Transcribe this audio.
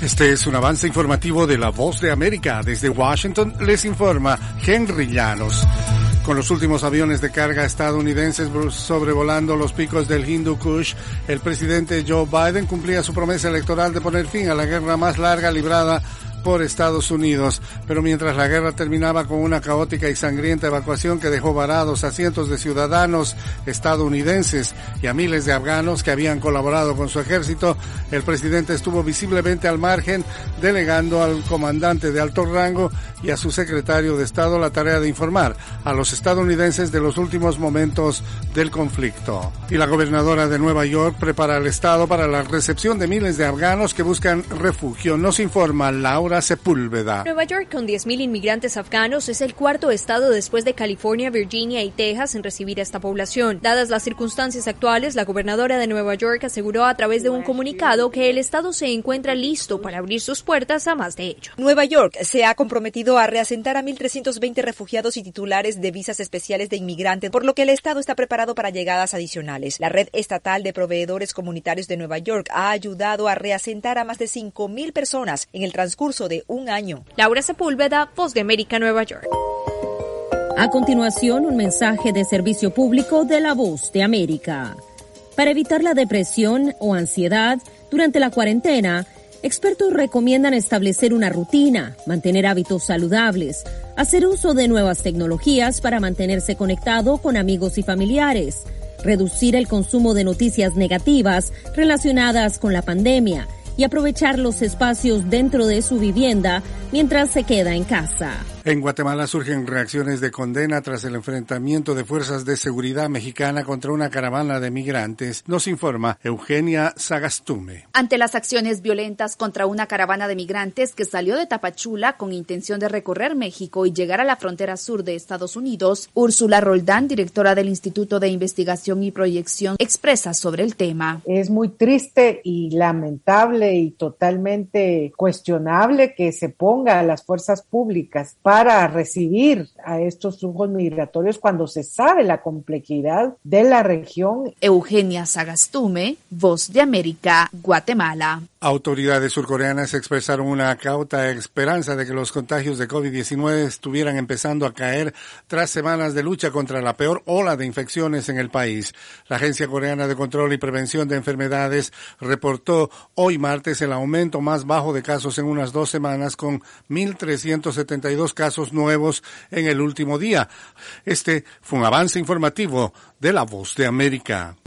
Este es un avance informativo de La Voz de América. Desde Washington les informa Henry Llanos. Con los últimos aviones de carga estadounidenses sobrevolando los picos del Hindu Kush, el presidente Joe Biden cumplía su promesa electoral de poner fin a la guerra más larga librada por Estados Unidos. Pero mientras la guerra terminaba con una caótica y sangrienta evacuación que dejó varados a cientos de ciudadanos estadounidenses y a miles de afganos que habían colaborado con su ejército, el presidente estuvo visiblemente al margen, delegando al comandante de alto rango y a su secretario de Estado la tarea de informar a los estadounidenses de los últimos momentos del conflicto. Y la gobernadora de Nueva York prepara al Estado para la recepción de miles de afganos que buscan refugio. Nos informa Laura Sepúlveda. Nueva York, con 10.000 inmigrantes afganos, es el cuarto estado después de California, Virginia y Texas en recibir a esta población. Dadas las circunstancias actuales, la gobernadora de Nueva York aseguró a través de un comunicado que el estado se encuentra listo para abrir sus puertas a más de ello. Nueva York se ha comprometido a reasentar a 1.320 refugiados y titulares de visas especiales de inmigrantes, por lo que el estado está preparado para llegadas adicionales. La red estatal de proveedores comunitarios de Nueva York ha ayudado a reasentar a más de 5.000 personas en el transcurso de un año. Laura Sepúlveda, Voz de América, Nueva York. A continuación, un mensaje de servicio público de La Voz de América. Para evitar la depresión o ansiedad durante la cuarentena, expertos recomiendan establecer una rutina, mantener hábitos saludables, hacer uso de nuevas tecnologías para mantenerse conectado con amigos y familiares, reducir el consumo de noticias negativas relacionadas con la pandemia y aprovechar los espacios dentro de su vivienda mientras se queda en casa. En Guatemala surgen reacciones de condena tras el enfrentamiento de fuerzas de seguridad mexicana contra una caravana de migrantes. Nos informa Eugenia Sagastume. Ante las acciones violentas contra una caravana de migrantes que salió de Tapachula con intención de recorrer México y llegar a la frontera sur de Estados Unidos, Úrsula Roldán, directora del Instituto de Investigación y Proyección, expresa sobre el tema. Es muy triste y lamentable y totalmente cuestionable que se ponga a las fuerzas públicas para recibir a estos flujos migratorios cuando se sabe la complejidad de la región. Eugenia Sagastume, Voz de América, Guatemala. Autoridades surcoreanas expresaron una cauta esperanza de que los contagios de COVID-19 estuvieran empezando a caer tras semanas de lucha contra la peor ola de infecciones en el país. La Agencia Coreana de Control y Prevención de Enfermedades reportó hoy martes el aumento más bajo de casos en unas 2 semanas, con 1.372 casos nuevos en el último día. Este fue un avance informativo de La Voz de América.